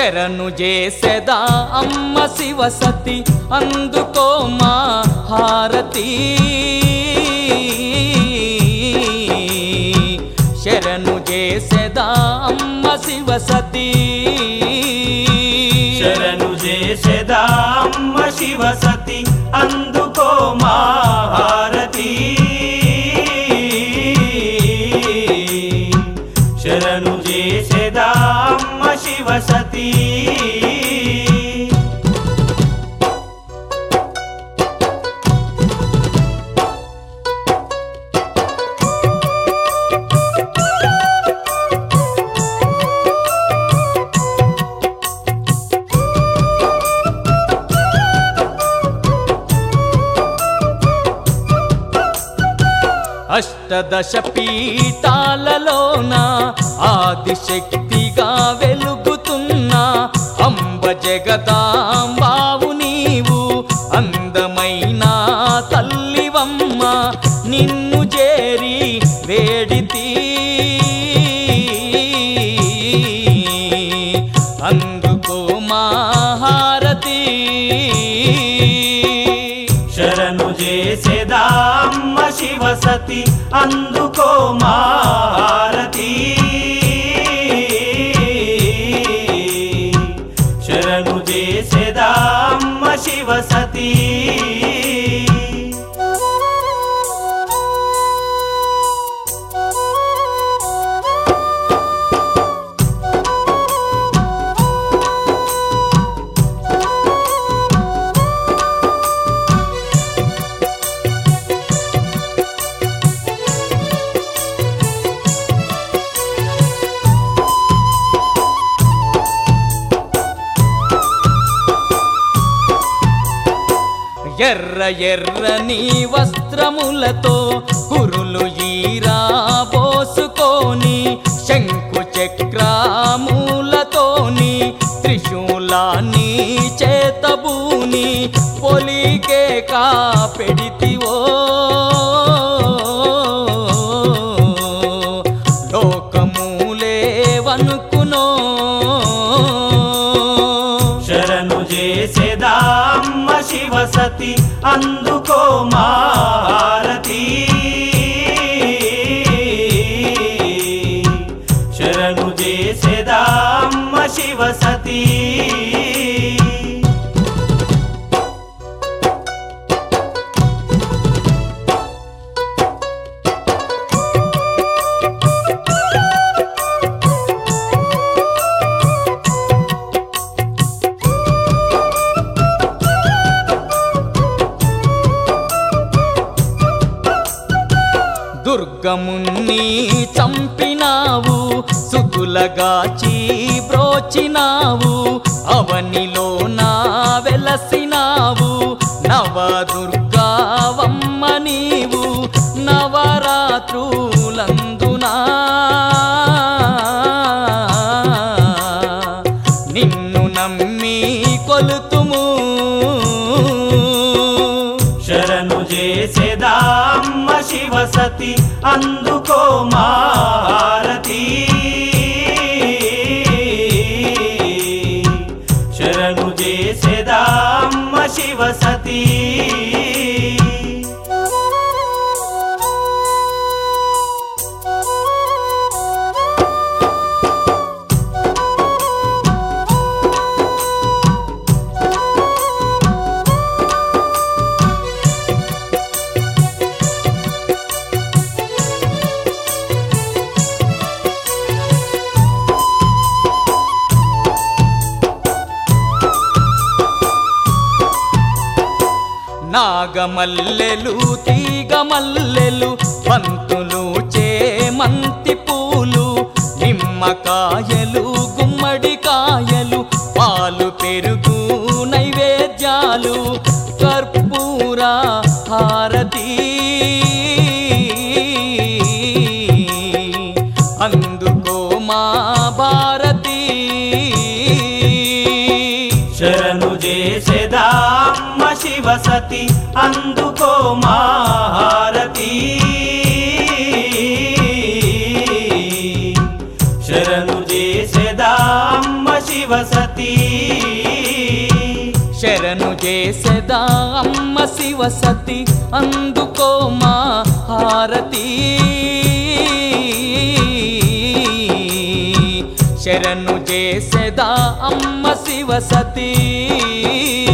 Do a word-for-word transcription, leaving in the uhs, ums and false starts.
శరణు చేసెదా అమ్మ శివసతి అందుకో మా హారతి శరణు చేసెదా అమ్మ శివసతి శరణు చేసెదా అమ్మ శివసతి అందుకో మా హారతి శరణు చేసెదా అమ్మ శివసతి అష్టదశ పీఠాలలోన ఆదిశక్తిగా వెలుగుతున్న అంబ జగదాంబావు నీవు అందమైన తల్లివమ్మ నిన్ను చేరి వేడితి అందుకో మా హారతి శరణు చేసెదా అమ్మ శివసతి అందుకో మా హారతి శరణు చేసెదా అమ్మ శివసతి ఎర్ర ఎర్రని వస్త్రములతో కురులు ఈరా పోసుకొని శంకు చక్రములతోని త్రిశూలాన్ని చేతబూని పొలికే కాపెడితివో లోకమూలే వనుకునో శరణు చేసెదా అమ్మ శివసతి అందుకో మా హారతి శరణు చేసెదా అమ్మ శివసతి దుర్గముని చంపినావు సుతులగాచి బ్రోచినావు అవనిలో నా వెలసినావు నవదుర్గావమ్మ నీవు నవరాత్రులందునా నిన్ను నమ్మి కొలుతుము శరణు చేసెదా అమ్మ శివసతి అందుకో మా హారతి శరణు చేసెదా అమ్మ శివసతి నాగమల్లెలు తీగమల్లెలు పంతులు చేమంతి పూలు నిమ్మకాయలు గుమ్మడికాయలు పాలు పెరుగు నైవేద్యాలు కర్పూర హారతి అందుకో మా భారతి శరణు చేసెదా అమ్మ శివసతి అందుకో మా హారతి శరణు చేసెదా అమ్మ శివ శివసతి శరణు చేసెదా అమ్మ శివసతి అందుకో మా హారతి శరణు చేసెదా అమ్మ శివసతి